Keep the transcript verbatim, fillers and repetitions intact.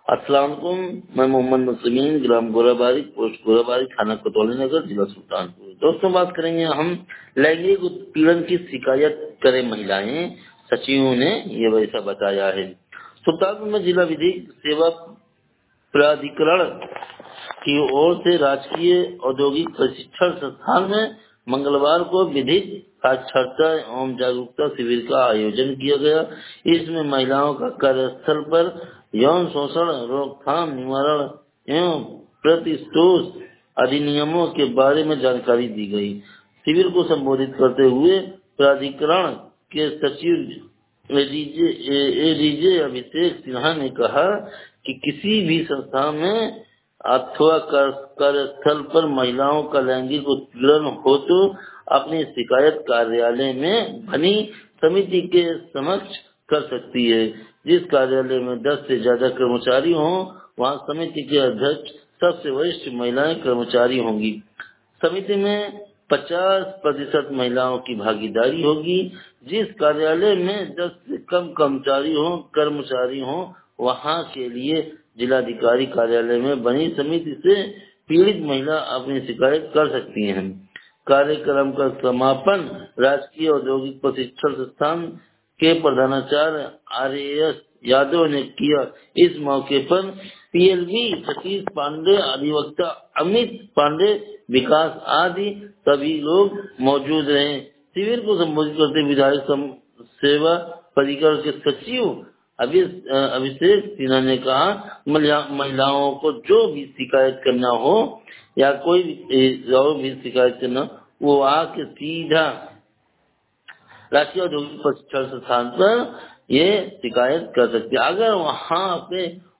अस्सलाम वालेकुम। मैं मोहम्मद मुस्लिमीन, ग्राम गोराबारी, पोस्ट गोराबारी, थाना कोतवाली नगर, जिला सुल्तानपुर। दोस्तों, बात करेंगे हम लैंगिक उत्पीड़न की शिकायत करें महिलाएं, सचिवों ने ये वैसा बताया है। सुल्तानपुर में जिला विधिक सेवा प्राधिकरण की ओर से राजकीय औद्योगिक प्रशिक्षण संस्थान में मंगलवार को विधिक साक्षरता एवं जागरूकता शिविर का आयोजन किया गया। इसमें महिलाओं का कार्यस्थल पर यौन शोषण रोकथाम, निवारण एवं प्रतिशोध अधिनियमों के बारे में जानकारी दी गई। शिविर को संबोधित करते हुए प्राधिकरण के सचिव एडीजे अभिषेक सिन्हा ने कहा कि किसी भी संस्था में अथवा कार्यस्थल पर महिलाओं का लैंगिक उत्पीड़न हो तो अपनी शिकायत कार्यालय में बनी समिति के समक्ष कर सकती है। जिस कार्यालय में दस से ज्यादा कर्मचारी हों, वहां समिति के अध्यक्ष सबसे वरिष्ठ महिलाएं कर्मचारी होंगी। समिति में पचास प्रतिशत महिलाओं की भागीदारी होगी। जिस कार्यालय में दस से कम कर्मचारी हो कर्मचारी हो वहां के लिए जिलाधिकारी कार्यालय में बनी समिति से पीड़ित महिला अपनी शिकायत कर सकती हैं। कार्यक्रम का समापन राजकीय औद्योगिक प्रशिक्षण संस्थान के प्रधानाचार्य आर एस यादव ने किया। इस मौके पर पीएलबी सतीश पांडे, अधिवक्ता अमित पांडे, विकास आदि सभी लोग मौजूद रहे। शिविर को संबोधित करते विधायक सेवा प्राधिकरण के सचिव अभिषेक सिन्हा ने कहा, महिलाओं को जो भी शिकायत करना हो या कोई भी शिकायत करना, वो आके सीधा राष्ट्रीय औद्योगिक प्रशिक्षण संस्थान पर ये शिकायत कर सकते हैं। अगर वहाँ पे